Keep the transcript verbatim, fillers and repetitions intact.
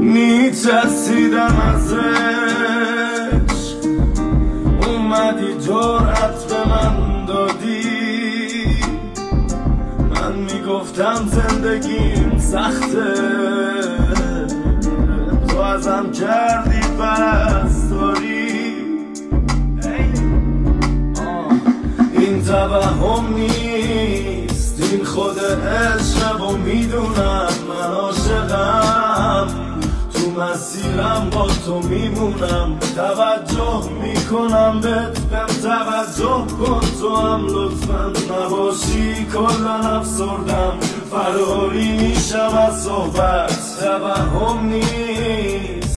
میترسیدم از عشق، اومدی جرأت به من دادی. من میگفتم زندگیم سخته، تو ازم کردی پرستاری. این توهم نیست، این خود عشق و میدونم من عاشقم، تو مسیرم با تو میمونم. توجه میکنم بهت، بهم توجه کن تو هم لطفا، نباشی کلا افسردم، فراری میشم از صحبت. توهم نیست